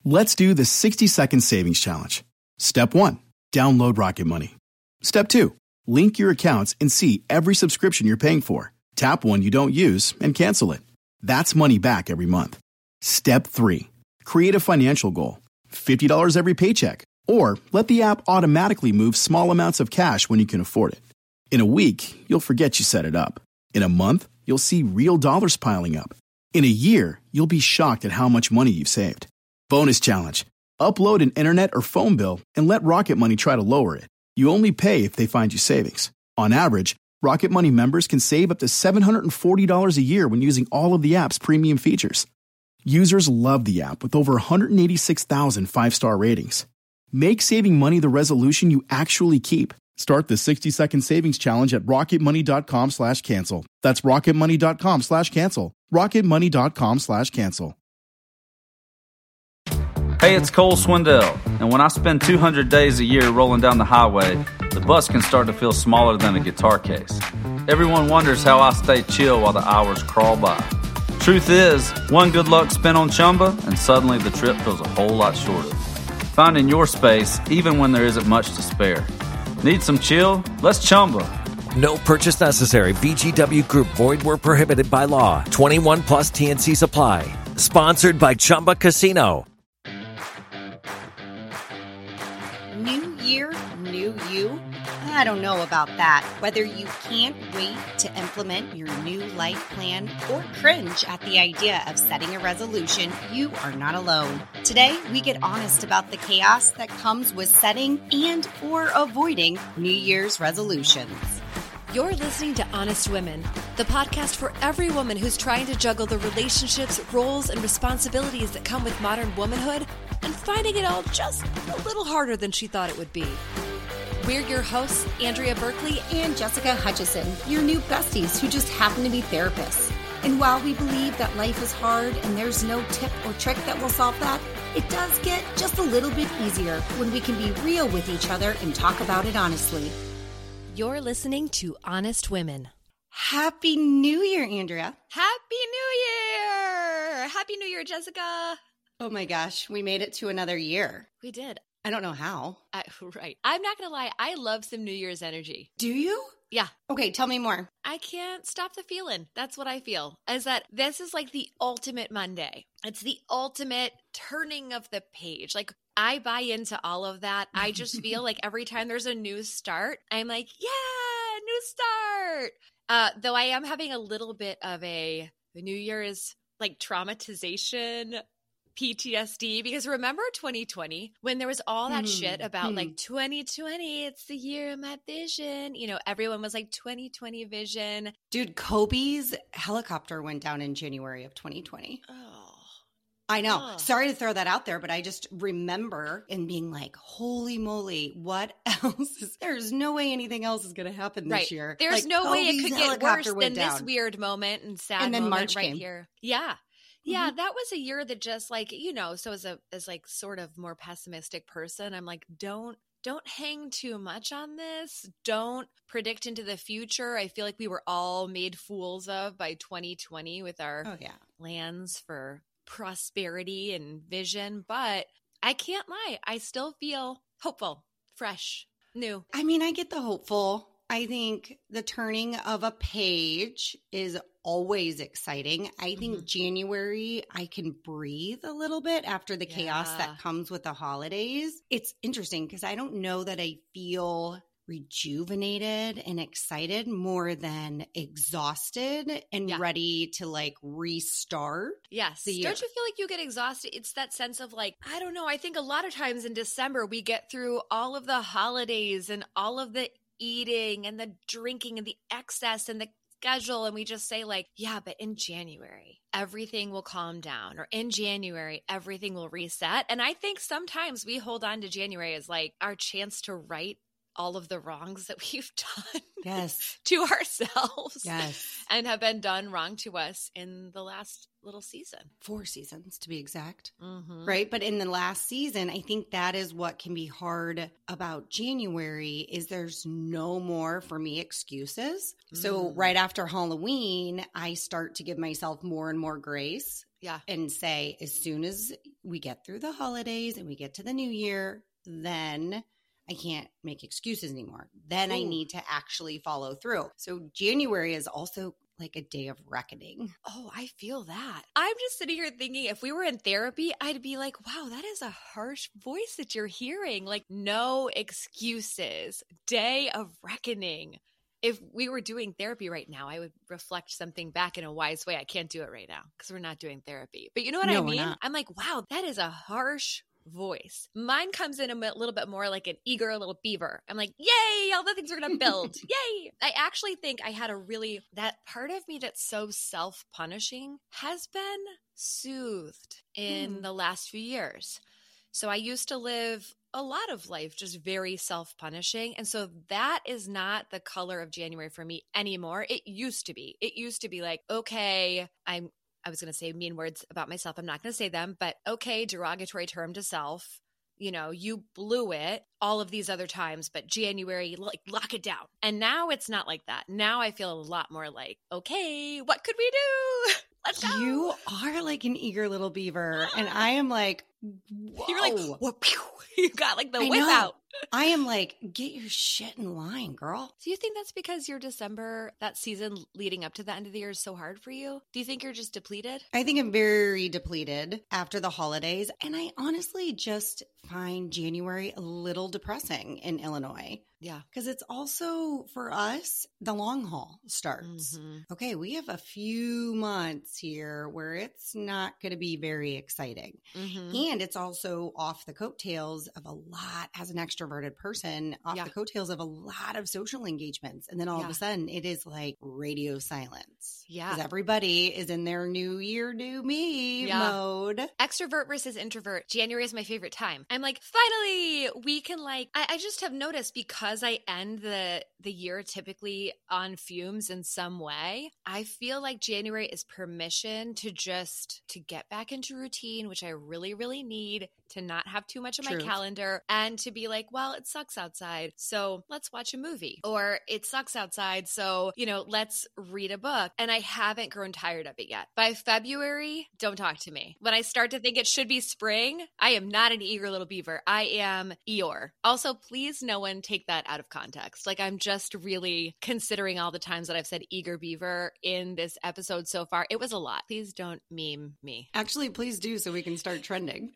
Let's do the 60-second savings challenge. Step 1, download Rocket Money. Step 2, link your accounts and see every subscription you're paying for. Tap one you don't use and cancel it. That's money back every month. Step 3, create a financial goal. $50 every paycheck. Or let the app automatically move small amounts of cash when you can afford it. In a week, you'll forget you set it up. In a month, you'll see real dollars piling up. In a year, you'll be shocked at how much money you've saved. Bonus challenge. Upload an internet or phone bill and let Rocket Money try to lower it. You only pay if they find you savings. On average, Rocket Money members can save up to $740 a year when using all of the app's premium features. Users love the app with over 186,000 five-star ratings. Make saving money the resolution you actually keep. Start the 60-second savings challenge at rocketmoney.com/cancel. That's rocketmoney.com/cancel. rocketmoney.com/cancel. Hey, it's Cole Swindell, and when I spend 200 days a year rolling down the highway, the bus can start to feel smaller than a guitar case. Everyone wonders how I stay chill while the hours crawl by. Truth is, one good luck spin on Chumba, and suddenly the trip feels a whole lot shorter. Finding your space, even when there isn't much to spare. Need some chill? Let's Chumba. No purchase necessary. VGW Group. Void where prohibited by law. 21 plus TNC Supply. Sponsored by Chumba Casino. New year, new you? I don't know about that. Whether you can't wait to implement your new life plan or cringe at the idea of setting a resolution, you are not alone. Today, we get honest about the chaos that comes with setting and or avoiding New Year's resolutions. You're listening to Honest Women, the podcast for every woman who's trying to juggle the relationships, roles, and responsibilities that come with modern womanhood and finding it all just a little harder than she thought it would be. We're your hosts, Andrea Berkeley and Jessica Hutchison, your new besties who just happen to be therapists. And while we believe that life is hard and there's no tip or trick that will solve that, it does get just a little bit easier when we can be real with each other and talk about it honestly. You're listening to Honest Women. Happy New Year, Andrea. Happy New Year! Happy New Year, Jessica. Oh my gosh, we made it to another year. We did. I don't know how. Right. I'm not going to lie. I love some New Year's energy. Do you? Yeah. Okay, tell me more. I can't stop the feeling. That's what I feel. Is that this is like the ultimate Monday. It's the ultimate turning of the page. Like, I buy into all of that. I just feel like every time there's a new start, I'm like, yeah, new start. Though I am having a little bit of the New Year's like traumatization PTSD, because remember 2020 when there was all that shit about like 2020, it's the year of my vision. You know, everyone was like 2020 vision. Dude, Kobe's helicopter went down in January of 2020. Oh, I know. Sorry to throw that out there, but I just remember and being like, holy moly, what else? There's no way anything else is going to happen this year. There's like, no way it could get worse than down. This weird moment and sad and then moment March right came. here. Yeah. Yeah, that was a year that just like, you know, so as like sort of more pessimistic person, I'm like, don't hang too much on this. Don't predict into the future. I feel like we were all made fools of by 2020 with our plans for prosperity and vision. But I can't lie. I still feel hopeful, fresh, new. I mean, I get the hopeful. I think the turning of a page is always exciting. I think January, I can breathe a little bit after the chaos that comes with the holidays. It's interesting because I don't know that I feel rejuvenated and excited more than exhausted and ready to like restart. Yes. The year. Don't you feel like you get exhausted? It's that sense of like, I don't know. I think a lot of times in December, we get through all of the holidays and all of the eating and the drinking and the excess and the schedule, and we just say like, yeah, but in January everything will calm down, or in January everything will reset. And I think sometimes we hold on to January as like our chance to right all of the wrongs that we've done to ourselves and have been done wrong to us in the last little season. 4 seasons to be exact. Right. But in the last season, I think that is what can be hard about January is there's no more for me excuses. So right after Halloween, I start to give myself more and more grace. Yeah. And say, as soon as we get through the holidays and we get to the new year, then I can't make excuses anymore. Then I need to actually follow through. So January is also like a day of reckoning. Oh, I feel that. I'm just sitting here thinking if we were in therapy, I'd be like, wow, that is a harsh voice that you're hearing. Like, no excuses. Day of reckoning. If we were doing therapy right now, I would reflect something back in a wise way. I can't do it right now because we're not doing therapy. But you know what I mean? I'm like, wow, that is a harsh voice. Mine comes in a little bit more like an eager little beaver. I'm like, yay, all the things we're going to build. Yay. I actually think I had that part of me that's so self-punishing has been soothed in the last few years. So I used to live a lot of life just very self-punishing. And so that is not the color of January for me anymore. It used to be. It used to be like, okay, I was going to say mean words about myself. I'm not going to say them, but okay, derogatory term to self. You know, you blew it all of these other times, but January, like, lock it down. And now it's not like that. Now I feel a lot more like, okay, what could we do? Let's go. You are like an eager little beaver. And I am like, whoa. You're like, whoa, pew. You got like the whip out. I am like, get your shit in line, girl. Do you think that's because your December, that season leading up to the end of the year is so hard for you? Do you think you're just depleted? I think I'm very depleted after the holidays. And I honestly just find January a little depressing in Illinois. Yeah. Because it's also, for us, the long haul starts. Okay, we have a few months here where it's not going to be very exciting. And it's also off the coattails of a lot, as an extroverted person, off the coattails of a lot of social engagements. And then all of a sudden, it is like radio silence. Yeah. Because everybody is in their new year, new me mode. Extrovert versus introvert. January is my favorite time. I'm like, finally, we can like, I just have noticed because I end the year typically on fumes in some way, I feel like January is permission to get back into routine, which I really, really need, to not have too much on my calendar, and to be like, well, it sucks outside, so let's watch a movie. Or it sucks outside, so, let's read a book. And I haven't grown tired of it yet. By February, don't talk to me. When I start to think it should be spring, I am not an eager little beaver. I am Eeyore. Also, please no one take that out of context. Like, I'm just really considering all the times that I've said eager beaver in this episode so far. It was a lot. Please don't meme me. Actually, please do, so we can start trending.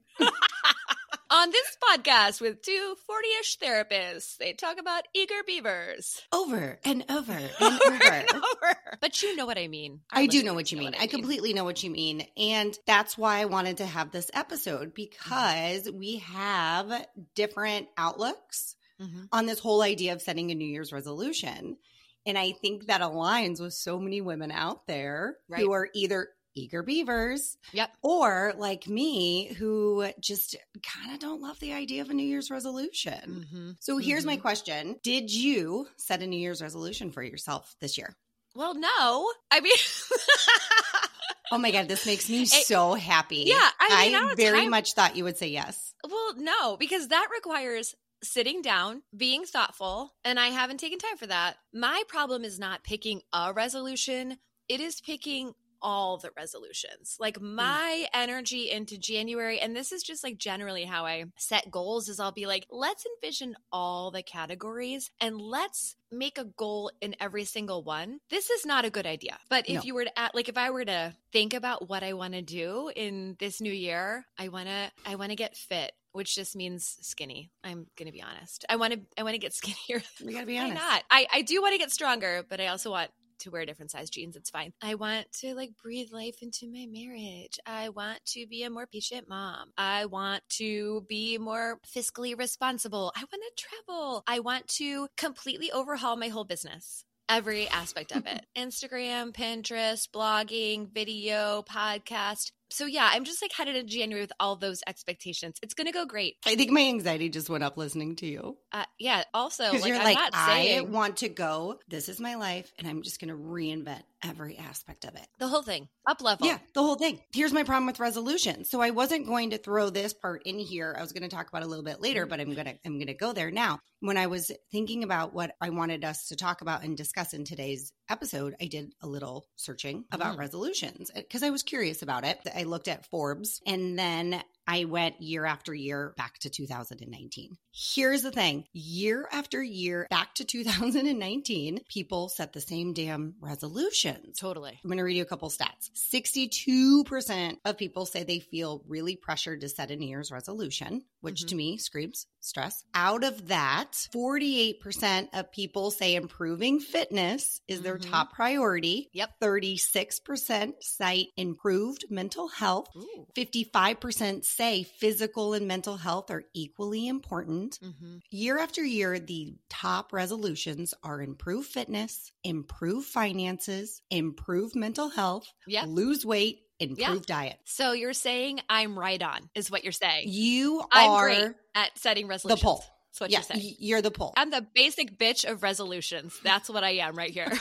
On this podcast with two 40-ish therapists, they talk about eager beavers. Over and over and over. But you know what I mean. I do know what you mean. I completely know what you mean. And that's why I wanted to have this episode, because we have different outlooks on this whole idea of setting a New Year's resolution. And I think that aligns with so many women out there who are either eager beavers or like me, who just kind of don't love the idea of a New Year's resolution. So here's my question. Did you set a New Year's resolution for yourself this year? Well, no. I mean... Oh my God, this makes me so happy. Yeah. I very much thought you would say yes. Well, no, because that requires sitting down, being thoughtful, and I haven't taken time for that. My problem is not picking a resolution. It is picking all the resolutions. Like, my energy into January, and this is just like generally how I set goals, is I'll be like, let's envision all the categories and let's make a goal in every single one. This is not a good idea. But if you were to if I were to think about what I want to do in this new year, I want to get fit, which just means skinny. I'm going to be honest. I want to get skinnier. We got to be honest. Why not? I do want to get stronger, but I also want to wear different size jeans. It's fine. I want to breathe life into my marriage. I want to be a more patient mom. I want to be more fiscally responsible. I want to travel. I want to completely overhaul my whole business. Every aspect of it. Instagram, Pinterest, blogging, video, podcast. So yeah, I'm just headed into January with all those expectations. It's going to go great. I think my anxiety just went up listening to you. Yeah. Also, you're I'm not saying I want to go. This is my life, and I'm just going to reinvent every aspect of it. The whole thing. Up level. Yeah, the whole thing. Here's my problem with resolution. So I wasn't going to throw this part in here. I was going to talk about it a little bit later, but I'm going to go there now. When I was thinking about what I wanted us to talk about and discuss in today's episode, I did a little searching about resolutions because I was curious about it. I looked at Forbes, and then I went year after year back to 2019. Here's the thing. Year after year back to 2019, people set the same damn resolutions. Totally. I'm going to read you a couple stats. 62% of people say they feel really pressured to set a New Year's resolution, which to me screams stress. Out of that, 48% of people say improving fitness is their top priority. Yep. 36% cite improved mental health. Ooh. 55% say physical and mental health are equally important. Year after year, the top resolutions are improve fitness, improve finances, improve mental health, Yep. lose weight, improve diet. So you're saying I'm right on, is what you're saying. You I'm are great at setting the resolutions. pole. That's what Yeah, you're saying. you're the pole. I'm the basic bitch of resolutions. That's what I am right here.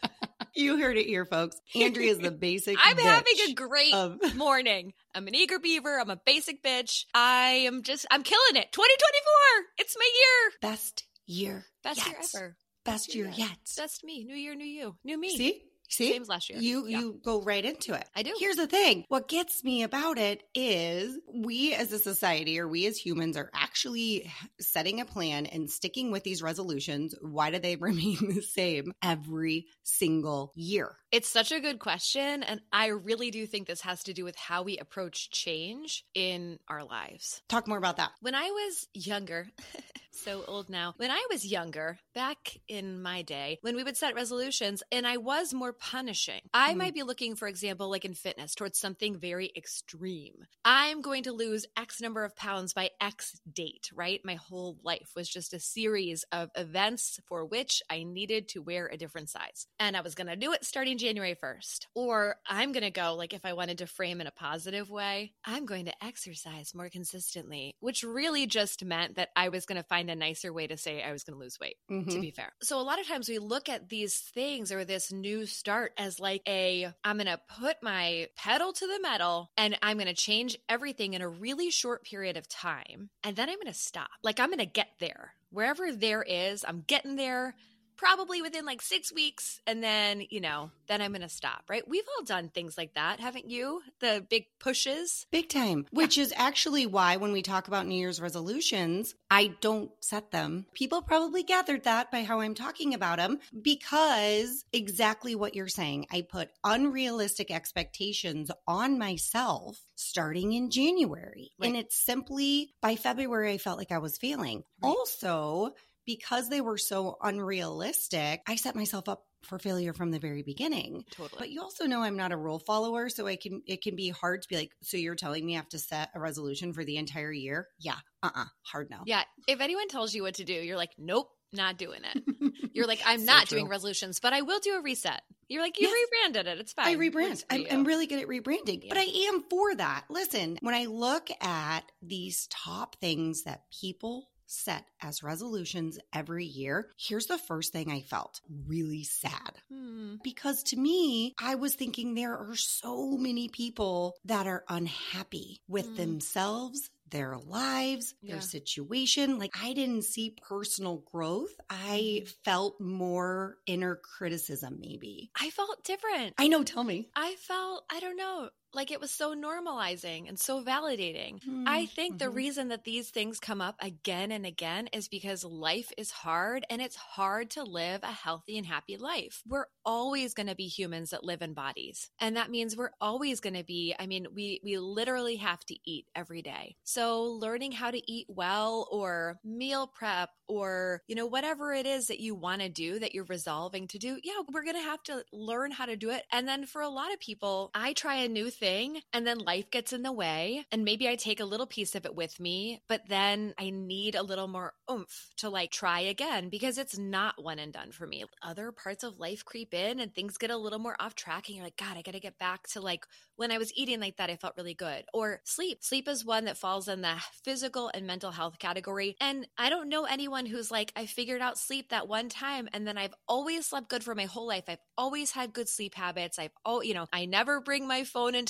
You heard it here, folks. Andrea is the basic I'm having bitch a great of- morning. I'm an eager beaver. I'm a basic bitch. I'm killing it. 2024. It's my year. Best year Best year yet. ever. Best year yet. Best me. New year, new you. New me. See? Same as last year. Yeah. You go right into it. I do. Here's the thing. What gets me about it is we as a society or we as humans are actually setting a plan and sticking with these resolutions. Why do they remain the same every single year? It's such a good question. And I really do think this has to do with how we approach change in our lives. Talk more about that. When I was younger, so old now, when I was younger, back in my day, when we would set resolutions and I was more punishing, I might be looking, for example, like in fitness, towards something very extreme. I'm going to lose X number of pounds by X date, right? My whole life was just a series of events for which I needed to wear a different size. And I was going to do it starting January 1st. Or I'm going to go, like if I wanted to frame in a positive way, I'm going to exercise more consistently, which really just meant that I was going to find a nicer way to say I was going to lose weight, to be fair. So a lot of times we look at these things or this new start as like I'm going to put my pedal to the metal and I'm going to change everything in a really short period of time. And then I'm going to stop. Like I'm going to get there. Wherever there is, I'm getting there. Probably within like 6 weeks. And then, then I'm going to stop, right? We've all done things like that, haven't you? The big pushes. Big time, which is actually why when we talk about New Year's resolutions, I don't set them. People probably gathered that by how I'm talking about them because exactly what you're saying. I put unrealistic expectations on myself starting in January. Right. And it's simply by February, I felt like I was failing. Right. Also, because they were so unrealistic, I set myself up for failure from the very beginning. Totally. But you also know I'm not a rule follower, so it can be hard to be like, so you're telling me I have to set a resolution for the entire year? Yeah. Hard no. Yeah. If anyone tells you what to do, you're like, nope, not doing it. You're like, I'm not doing resolutions, but I will do a reset. You're like, you rebranded it. It's fine. I rebrand. I'm really good at rebranding, but I am for that. Listen, when I look at these top things that people set as resolutions every year, here's the first thing I felt really sad. Because to me, I was thinking there are so many people that are unhappy with themselves, their lives, their situation. Like I didn't see personal growth. I felt more inner criticism maybe. I felt different. I know. Tell me. I don't know, like it was so normalizing and so validating. I think the reason that these things come up again and again is because life is hard and it's hard to live a healthy and happy life. We're always going to be humans that live in bodies. And that means we're always going to be, we literally have to eat every day. So learning how to eat well or meal prep or, whatever it is that you want to do that you're resolving to do, we're going to have to learn how to do it. And then for a lot of people, I try a new thing and then life gets in the way and maybe I take a little piece of it with me, but then I need a little more oomph to like try again because it's not one and done for me. Other parts of life creep in and things get a little more off track and you're like, God, I got to get back to like when I was eating like that, I felt really good. Or sleep. Sleep is one that falls in the physical and mental health category. And I don't know anyone who's like, I figured out sleep that one time and then I've always slept good for my whole life. I've always had good sleep habits. I never bring my phone into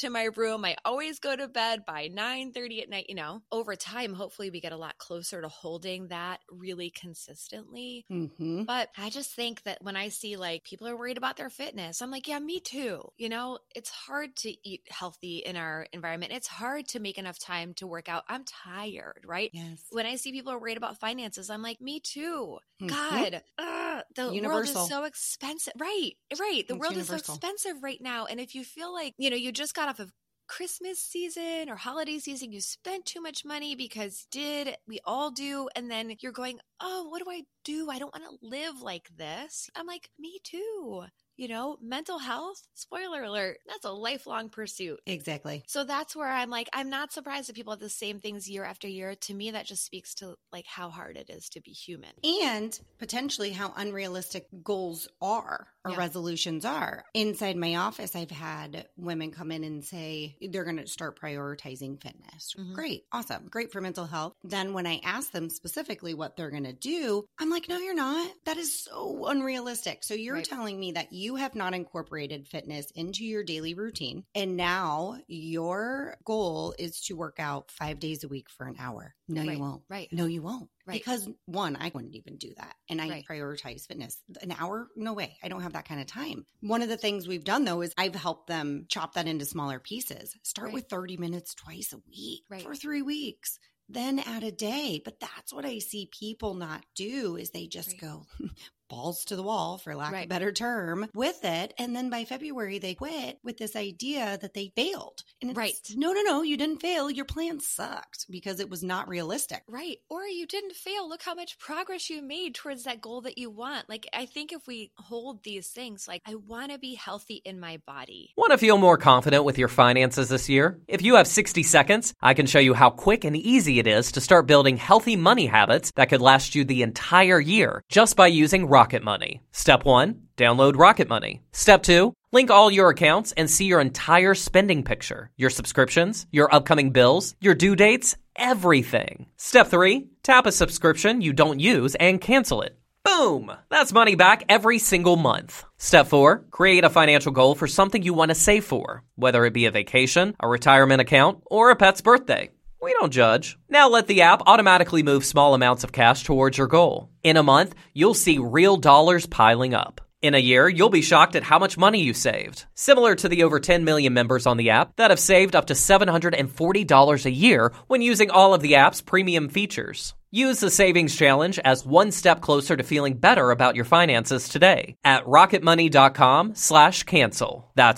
to my room. I always go to bed by 9:30 at night. Over time, hopefully we get a lot closer to holding that really consistently. Mm-hmm. But I just think that when I see like people are worried about their fitness, I'm like, yeah, me too. It's hard to eat healthy in our environment. It's hard to make enough time to work out. I'm tired, right? Yes. When I see people are worried about finances, I'm like, me too. Mm-hmm. God, the Universal. world is so expensive. Right. The world is so expensive right now. And if you feel like, you just got off of Christmas season or holiday season, you spent too much money because we all do. And then you're going, oh, what do I do? I don't want to live like this. I'm like, me too. Mental health, spoiler alert, that's a lifelong pursuit. Exactly. So that's where I'm like, I'm not surprised that people have the same things year after year. To me, that just speaks to like how hard it is to be human. And potentially how unrealistic goals are or resolutions are. Inside my office, I've had women come in and say they're going to start prioritizing fitness. Mm-hmm. Great. Awesome. Great for mental health. Then when I ask them specifically what they're going to do, I'm like, no, you're not. That is so unrealistic. So you're telling me that you have not incorporated fitness into your daily routine. And now your goal is to work out 5 days a week for an hour. No, you won't. Right. No, you won't. Right. Because one, I wouldn't even do that. And I prioritize fitness. An hour? No way. I don't have that kind of time. One of the things we've done though is I've helped them chop that into smaller pieces. Start with 30 minutes twice a week for 3 weeks. Then add a day. But that's what I see people not do is they just go balls to the wall, for lack of a better term, with it. And then by February, they quit with this idea that they failed. And it's, no, you didn't fail. Your plan sucked because it was not realistic. Right. Or you didn't fail. Look how much progress you made towards that goal that you want. Like, I think if we hold these things, like, I want to be healthy in my body. Want to feel more confident with your finances this year? If you have 60 seconds, I can show you how quick and easy it is to start building healthy money habits that could last you the entire year just by using Rocket Money. Step 1, download Rocket Money. Step 2, link all your accounts and see your entire spending picture, your subscriptions, your upcoming bills, your due dates, everything. Step 3, tap a subscription you don't use and cancel it. Boom! That's money back every single month. Step 4, create a financial goal for something you want to save for, whether it be a vacation, a retirement account, or a pet's birthday. We don't judge. Now let the app automatically move small amounts of cash towards your goal. In a month, you'll see real dollars piling up. In a year, you'll be shocked at how much money you saved. Similar to the over 10 million members on the app that have saved up to $740 a year when using all of the app's premium features. Use the Savings Challenge as one step closer to feeling better about your finances today at rocketmoney.com/cancel. That's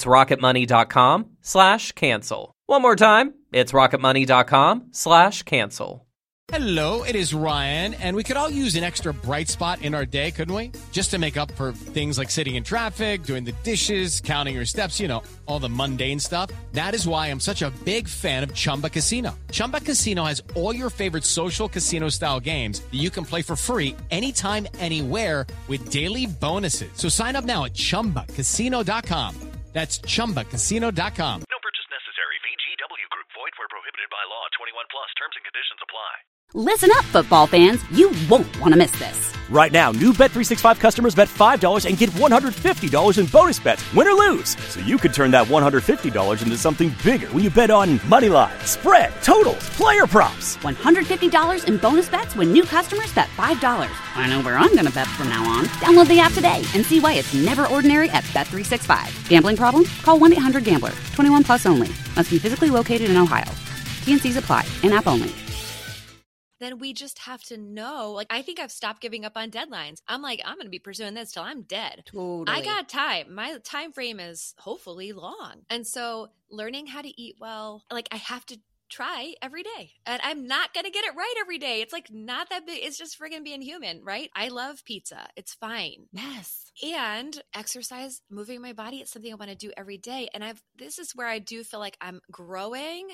rocketmoney.com/cancel. One more time, it's rocketmoney.com/cancel. Hello, it is Ryan, and we could all use an extra bright spot in our day, couldn't we? Just to make up for things like sitting in traffic, doing the dishes, counting your steps, all the mundane stuff. That is why I'm such a big fan of Chumba Casino. Chumba Casino has all your favorite social casino-style games that you can play for free anytime, anywhere with daily bonuses. So sign up now at ChumbaCasino.com. That's ChumbaCasino.com. No purchase necessary. VGW Group. Void where prohibited by law. 21 plus. Terms and conditions apply. Listen up, football fans. You won't want to miss this. Right now, new Bet365 customers bet $5 and get $150 in bonus bets, win or lose. So you could turn that $150 into something bigger when you bet on moneyline, spread, totals, player props. $150 in bonus bets when new customers bet $5. I know where I'm going to bet from now on. Download the app today and see why it's never ordinary at Bet365. Gambling problem? Call 1-800-GAMBLER. 21 plus only. Must be physically located in Ohio. T&Cs apply. In-app only. Then we just have to know. Like, I think I've stopped giving up on deadlines. I'm like, I'm going to be pursuing this till I'm dead. Totally. I got time. My time frame is hopefully long. And so learning how to eat well, like, I have to try every day. And I'm not going to get it right every day. It's like not that big. It's just friggin' being human, right? I love pizza. It's fine. Yes. And exercise, moving my body, it's something I want to do every day. And this is where I do feel like I'm growing,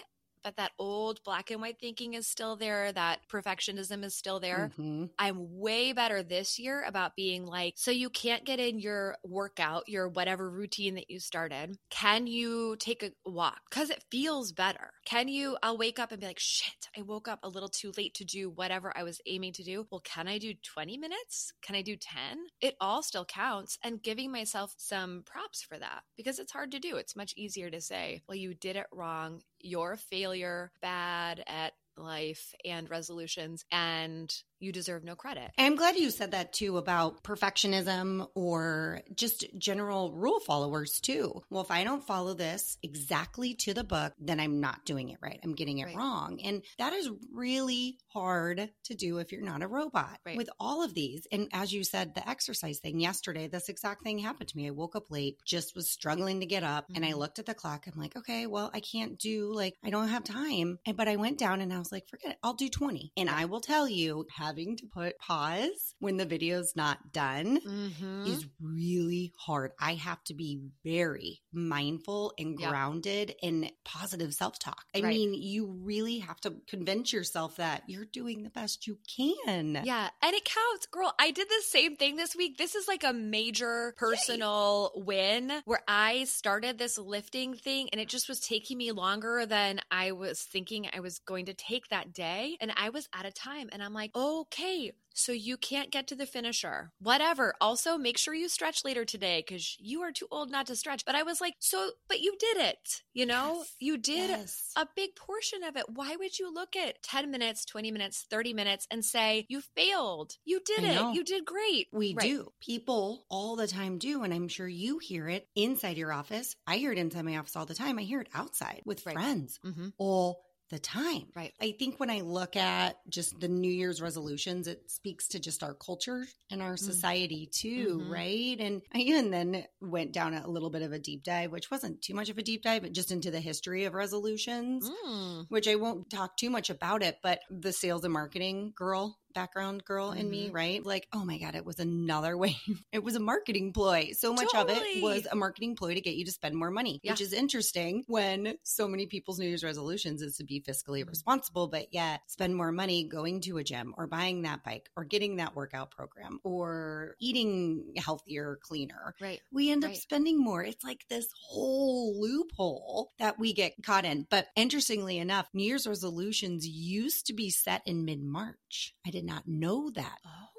that old black and white thinking is still there, that perfectionism is still there. Mm-hmm. I'm way better this year about being like, so you can't get in your workout, your whatever routine that you started. Can you take a walk? Because it feels better. I'll wake up and be like, shit, I woke up a little too late to do whatever I was aiming to do. Well, can I do 20 minutes? Can I do 10? It all still counts, and giving myself some props for that, because it's hard to do. It's much easier to say, well, you did it wrong. You're a failure, bad at life and resolutions, and you deserve no credit. I'm glad you said that too about perfectionism or just general rule followers too. Well, if I don't follow this exactly to the book, then I'm not doing it right. I'm getting it wrong. And that is really hard to do if you're not a robot with all of these. And as you said, the exercise thing yesterday, this exact thing happened to me. I woke up late, just was struggling to get up, and I looked at the clock. I'm like, okay, well, I can't do, I don't have time. But I went down and I was like, forget it. I'll do 20. And I will tell you, having to put pause when the video's not done is really hard. I have to be very mindful and grounded in positive self-talk. I mean, you really have to convince yourself that you're doing the best you can. Yeah. And it counts. Girl, I did the same thing this week. This is like a major personal win where I started this lifting thing, and it just was taking me longer than I was thinking I was going to take that day. And I was out of time, and I'm like, okay, so you can't get to the finisher. Whatever. Also, make sure you stretch later today because you are too old not to stretch. But I was like, but you did it. You know, you did a big portion of it. Why would you look at 10 minutes, 20 minutes, 30 minutes and say, you failed? You did it. You did great. We do. People all the time do. And I'm sure you hear it inside your office. I hear it inside my office all the time. I hear it outside with friends all the time. Right. I think when I look at just the New Year's resolutions, it speaks to just our culture and our society too, right? And I even then went down a little bit of a deep dive, which wasn't too much of a deep dive, but just into the history of resolutions, which I won't talk too much about it, but the sales and marketing background girl in me, right? Like, oh my God, it was another way. It was a marketing ploy. So much of it was a marketing ploy to get you to spend more money, which is interesting when so many people's New Year's resolutions is to be fiscally responsible, but yet spend more money going to a gym or buying that bike or getting that workout program or eating healthier, cleaner. Right. We end up spending more. It's like this whole loophole that we get caught in. But interestingly enough, New Year's resolutions used to be set in mid-March. I did not know that.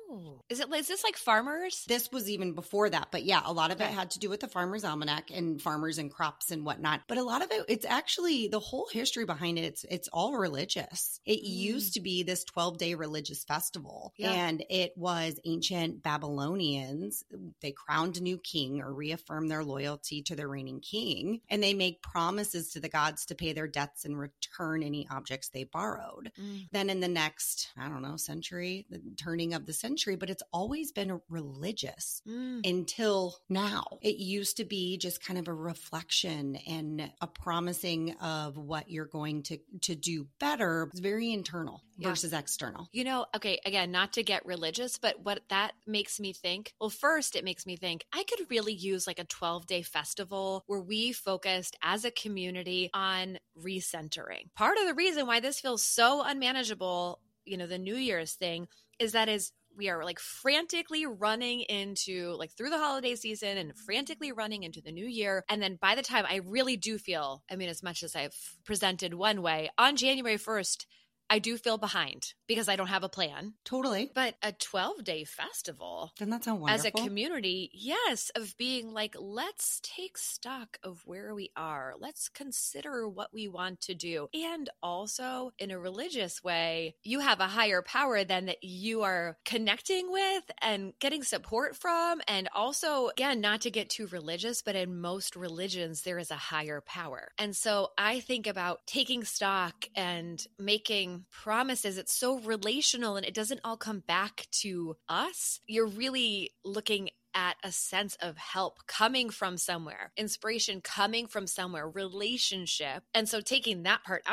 Is this like farmers? This was even before that. But yeah, a lot of it had to do with the Farmer's Almanac and farmers and crops and whatnot. But a lot of it, it's actually the whole history behind it. It's all religious. It used to be this 12-day religious festival. Yeah. And it was ancient Babylonians. They crowned a new king or reaffirmed their loyalty to their reigning king. And they make promises to the gods to pay their debts and return any objects they borrowed. Then in the next, century, the turning of the century, but it's always been religious until now. It used to be just kind of a reflection and a promising of what you're going to do better. It's very internal versus external. Okay, again, not to get religious, but what that makes me think, well, first it makes me think I could really use like a 12-day festival where we focused as a community on recentering. Part of the reason why this feels so unmanageable, the New Year's thing, is we are like frantically running into through the holiday season and frantically running into the new year. And then by the time I really do feel, as much as I've presented one way, on January 1st, I do feel behind because I don't have a plan. Totally. But a 12-day festival. Doesn't that sound wonderful? As a community, yes, of being like, let's take stock of where we are. Let's consider what we want to do. And also, in a religious way, you have a higher power than that you are connecting with and getting support from. And also, again, not to get too religious, but in most religions, there is a higher power. And so I think about taking stock and making promises. It's so relational and it doesn't all come back to us. You're really looking at a sense of help coming from somewhere, inspiration coming from somewhere, relationship. And so taking that part out of it,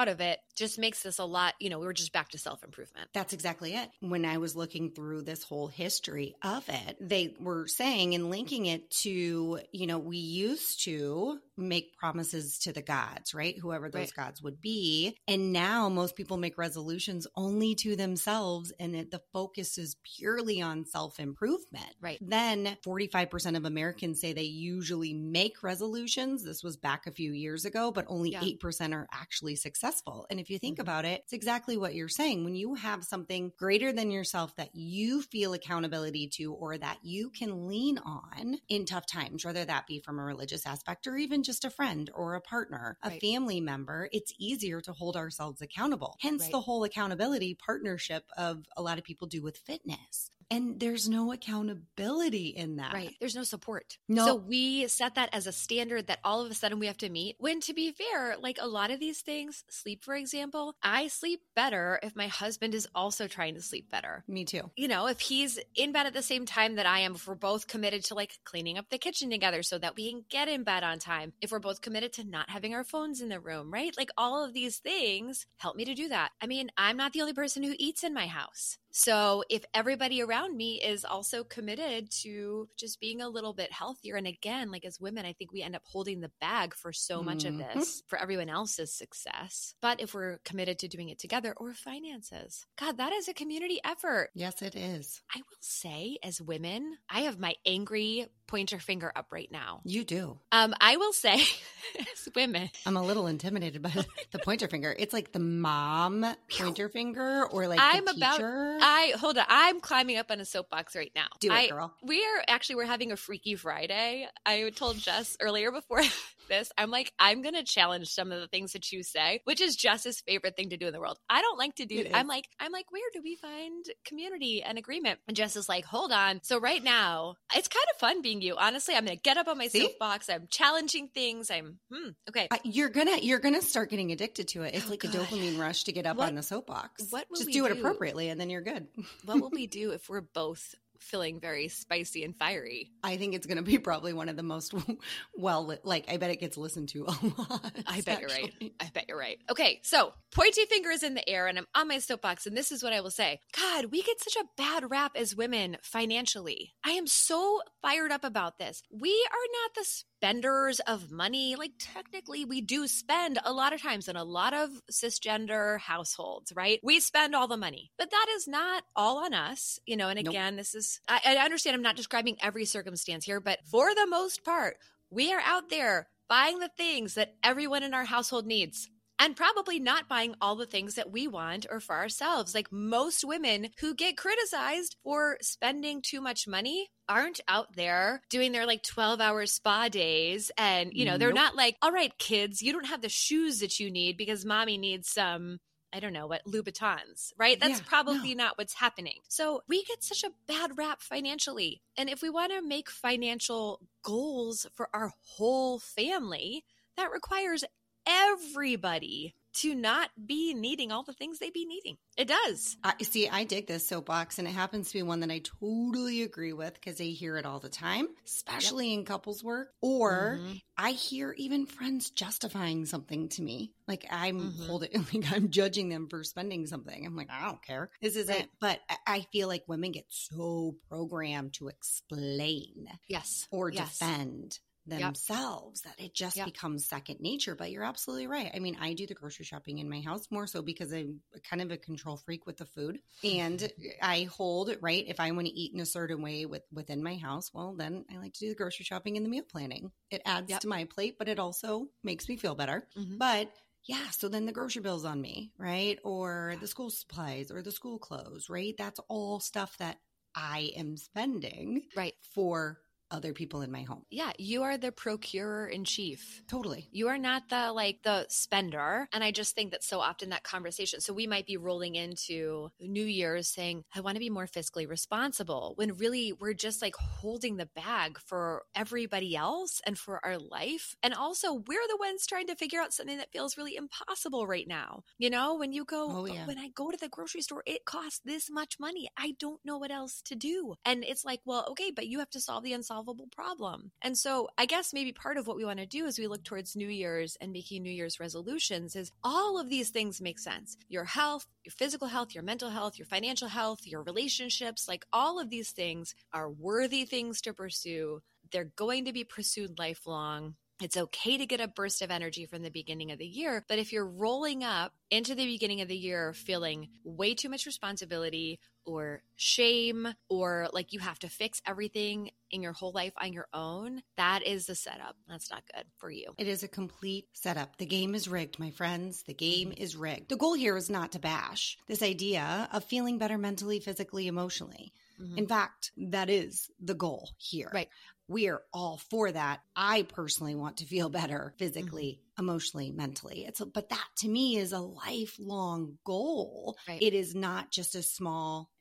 just makes this a lot, we're just back to self-improvement. That's exactly it. When I was looking through this whole history of it, they were saying and linking it to, we used to make promises to the gods, right? Whoever those gods would be. And now most people make resolutions only to themselves, and the focus is purely on self-improvement. Right. Then 45% of Americans say they usually make resolutions. This was back a few years ago, but only 8% are actually successful. And if you think about it, it's exactly what you're saying. When you have something greater than yourself that you feel accountability to, or that you can lean on in tough times, whether that be from a religious aspect or even just a friend or a partner, a family member, it's easier to hold ourselves accountable. Hence the whole accountability partnership of a lot of people do with fitness. And there's no accountability in that. Right. There's no support. No. So we set that as a standard that all of a sudden we have to meet. When, to be fair, like a lot of these things, sleep, for example, I sleep better if my husband is also trying to sleep better. Me too. If he's in bed at the same time that I am, if we're both committed to like cleaning up the kitchen together so that we can get in bed on time, if we're both committed to not having our phones in the room, right? Like all of these things help me to do that. I mean, I'm not the only person who eats in my house. So if everybody around me is also committed to just being a little bit healthier, and again, like as women, I think we end up holding the bag for so much of this for everyone else's success. But if we're committed to doing it together, or finances, God, that is a community effort. Yes, it is. I will say as women, I have my angry pointer finger up right now. You do. I will say as women, I'm a little intimidated by the pointer finger. It's like the mom pointer finger, or like the teacher. Hold on. I'm climbing up on a soapbox right now. Do it, girl. We're having a Freaky Friday. I told Jess earlier before this, I'm like, I'm going to challenge some of the things that you say, which is Jess's favorite thing to do in the world. I don't like to do that. I'm like, where do we find community and agreement? And Jess is like, hold on. So right now, it's kind of fun being you. Honestly, I'm going to get up on my soapbox. I'm challenging things. Okay. You're gonna start getting addicted to it. It's like a dopamine rush to get up on the soapbox. Just do it appropriately, and then you're good. What will we do if we're both feeling very spicy and fiery? I think it's going to be probably one of the most I bet it gets listened to a lot. I bet you're right. Okay, so pointy finger is in the air and I'm on my soapbox, and this is what I will say. God, we get such a bad rap as women financially. I am so fired up about this. We are not the spenders of money. Like technically we do spend a lot of times in a lot of cisgender households, right? We spend all the money, but that is not all on us, and again, this is, I understand I'm not describing every circumstance here, but for the most part, we are out there buying the things that everyone in our household needs. And probably not buying all the things that we want or for ourselves. Like most women who get criticized for spending too much money aren't out there doing their 12-hour spa days. And, they're not like, all right, kids, you don't have the shoes that you need because mommy needs some, I don't know what, Louboutins, right? That's probably not what's happening. So we get such a bad rap financially. And if we want to make financial goals for our whole family, that requires everybody to not be needing all the things they be needing. It does. I dig this soapbox, and it happens to be one that I totally agree with because I hear it all the time, especially in couples work. Or I hear even friends justifying something to me. Like I'm I'm judging them for spending something. I'm like, I don't care. This isn't. But I feel like women get so programmed to explain, or defend themselves that it just becomes second nature. But you're absolutely right. I mean, I do the grocery shopping in my house more so because I'm kind of a control freak with the food, and I hold, right, if I want to eat in a certain way within my house, well, then I like to do the grocery shopping and the meal planning. It adds to my plate, but it also makes me feel better. But so then the grocery bill's on me, right? Or the school supplies or the school clothes, right? That's all stuff that I am spending for other people in my home. Yeah, you are the procurer in chief. Totally. You are not the spender. And I just think that so often that conversation, so we might be rolling into New Year's saying, I want to be more fiscally responsible, when really we're just holding the bag for everybody else and for our life. And also we're the ones trying to figure out something that feels really impossible right now. When you go, when I go to the grocery store, it costs this much money. I don't know what else to do. And it's like, well, okay, but you have to solve the unsolvable unsolvable problem. And so I guess maybe part of what we want to do as we look towards New Year's and making New Year's resolutions is all of these things make sense. Your health, your physical health, your mental health, your financial health, your relationships, like all of these things are worthy things to pursue. They're going to be pursued lifelong. It's okay to get a burst of energy from the beginning of the year, but if you're rolling up into the beginning of the year feeling way too much responsibility or shame or like you have to fix everything in your whole life on your own, that is the setup. That's not good for you. It is a complete setup. The game is rigged, my friends. The game is rigged. The goal here is not to bash this idea of feeling better mentally, physically, emotionally. In fact, that is the goal here. Right. We are all for that. I personally want to feel better physically, emotionally, mentally. But that to me is a lifelong goal. Right. It is not just a small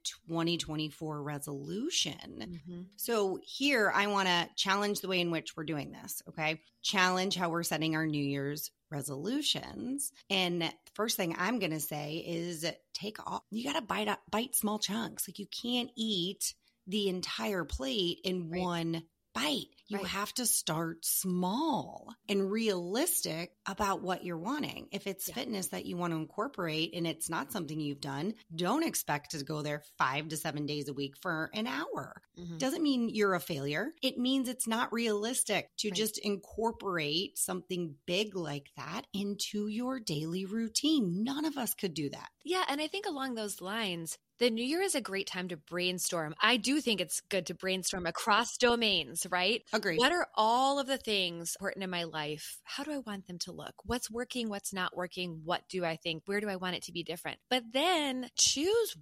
2024 resolution. So here I want to challenge the way in which we're doing this. Okay. Challenge how we're setting our New Year's resolutions. And the first thing I'm going to say is take off. You got to bite small chunks. Like you can't eat the entire plate in one bite. You have to start small and realistic about what you're wanting. If it's fitness that you want to incorporate and it's not something you've done, don't expect to go there 5 to 7 days a week for an hour. Doesn't mean you're a failure. It means it's not realistic to just incorporate something big like that into your daily routine. None of us could do that. Yeah. And I think along those lines, the New Year is a great time to brainstorm. I do think it's good to brainstorm across domains, right? Agreed. What are all of the things important in my life? How do I want them to look? What's working? What's not working? What do I think? Where do I want it to be different? But then choose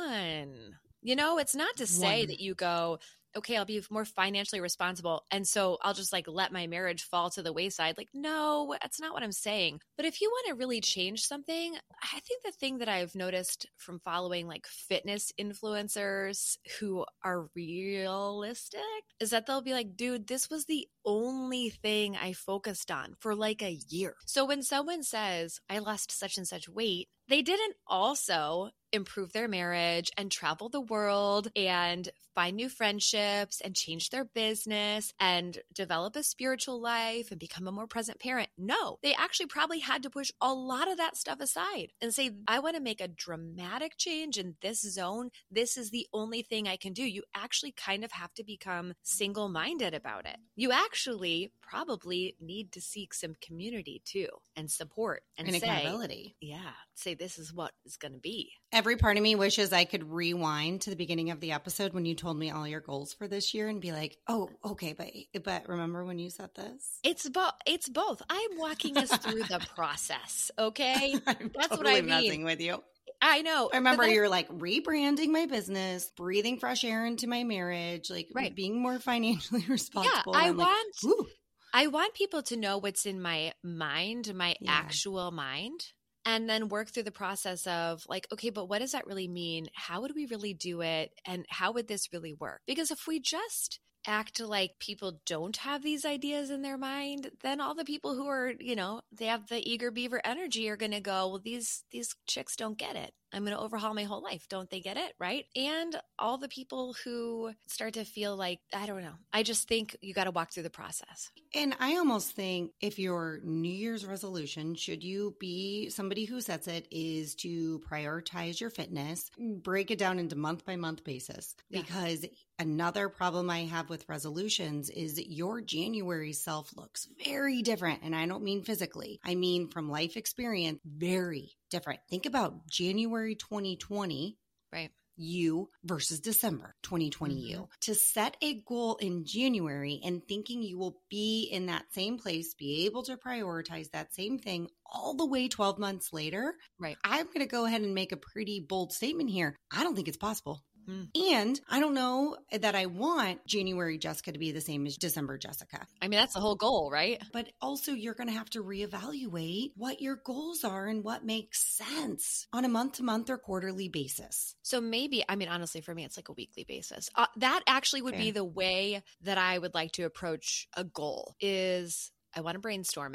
one. You know, it's not to say that you go, okay, I'll be more financially responsible. And so I'll just like let my marriage fall to the wayside. Like, no, that's not what I'm saying. But if you want to really change something, I think the thing that I've noticed from following like fitness influencers who are realistic is that they'll be like, dude, this was the only thing I focused on for like a year. So when someone says, I lost such and such weight, they didn't also improve their marriage and travel the world and find new friendships and change their business and develop a spiritual life and become a more present parent. No, they actually probably had to push a lot of that stuff aside and say, I want to make a dramatic change in this zone. This is the only thing I can do. You actually kind of have to become single-minded about it. You actually probably need to seek some community too and support and say, accountability. Yeah, say this is what it's going to be. Every part of me wishes I could rewind to the beginning of the episode when you told me all your goals for this year and be like, oh, okay, but remember when you said this? It's both. I'm walking us through the process, okay? I'm That's totally what I mean. messing with you. I know. I remember you're like rebranding my business, breathing fresh air into my marriage, like being more financially responsible. Yeah, I I want people to know what's in my mind, my actual mind. And then work through the process of like, okay, but what does that really mean? How would we really do it? And how would this really work? Because if we just act like people don't have these ideas in their mind, then all the people who are, you know, they have the eager beaver energy are going to go, well, these chicks don't get it. I'm going to overhaul my whole life. Don't they get it? Right. And all the people who start to feel like, I don't know. I just think you got to walk through the process. And I almost think if your New Year's resolution, should you be somebody who sets it, is to prioritize your fitness, break it down into month by month basis. Because another problem I have with resolutions is that your January self looks very different. And I don't mean physically. I mean from life experience, very different. Think about January 2020. Right. You versus December 2020 you. To set a goal in January and thinking you will be in that same place, be able to prioritize that same thing all the way 12 months later. Right. I'm going to go ahead and make a pretty bold statement here. I don't think it's possible. And I don't know that I want January Jessica to be the same as December Jessica. I mean, that's the whole goal, right? But also you're going to have to reevaluate what your goals are and what makes sense on a month-to-month or quarterly basis. So maybe, I mean, honestly, for me, it's like a weekly basis. That actually would be the way that I would like to approach a goal is I want to brainstorm it.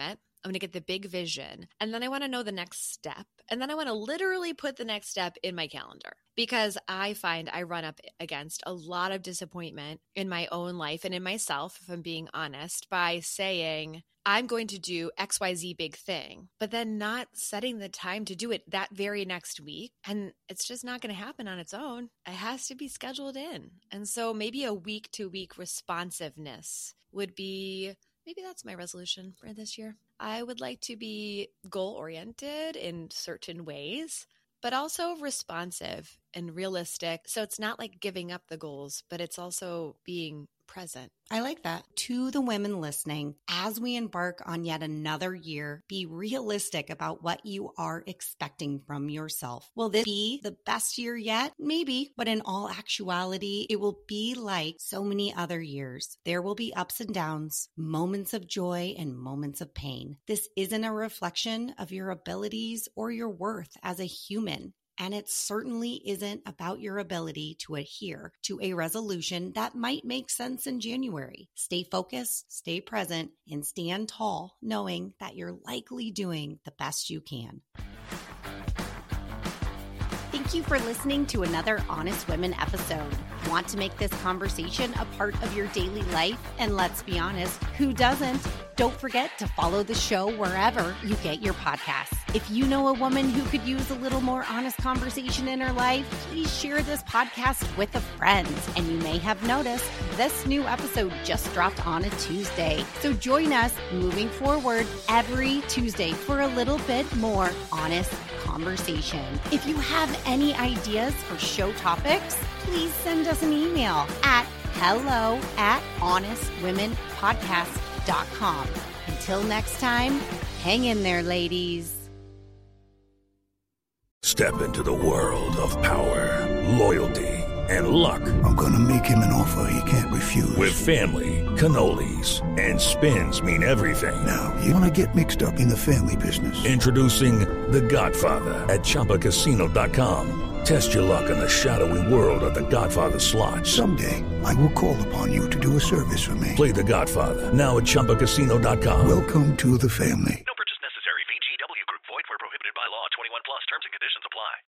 I'm going to get the big vision. And then I want to know the next step. And then I want to literally put the next step in my calendar, because I find I run up against a lot of disappointment in my own life and in myself, if I'm being honest, by saying, I'm going to do XYZ big thing, but then not setting the time to do it that very next week. And it's just not going to happen on its own. It has to be scheduled in. And so maybe a week-to-week responsiveness would be, maybe that's my resolution for this year. I would like to be goal-oriented in certain ways, but also responsive and realistic. So it's not like giving up the goals, but it's also being present. I like that. To the women listening, as we embark on yet another year, be realistic about what you are expecting from yourself. Will this be the best year yet? Maybe, but in all actuality, it will be like so many other years. There will be ups and downs, moments of joy and moments of pain. This isn't a reflection of your abilities or your worth as a human. And it certainly isn't about your ability to adhere to a resolution that might make sense in January. Stay focused, stay present, and stand tall, knowing that you're likely doing the best you can. Thank you for listening to another Honest Women episode. Want to make this conversation a part of your daily life? And let's be honest, who doesn't? Don't forget to follow the show wherever you get your podcasts. If you know a woman who could use a little more honest conversation in her life, please share this podcast with a friend. And you may have noticed this new episode just dropped on a Tuesday. So join us moving forward every Tuesday for a little bit more honest conversation. If you have any ideas for show topics, please send us an email at hello@honestwomenpodcast.com. Until next time, hang in there, ladies. Step into the world of power, loyalty, and luck. I'm going to make him an offer he can't refuse. With family, cannolis, and spins mean everything. Now, you want to get mixed up in the family business. Introducing The Godfather at ChumbaCasino.com. Test your luck in the shadowy world of The Godfather slot. Someday, I will call upon you to do a service for me. Play The Godfather now at ChumbaCasino.com. Welcome to the family. No purchase necessary. VGW Group. Void where prohibited by law. 21 plus. Terms and conditions apply.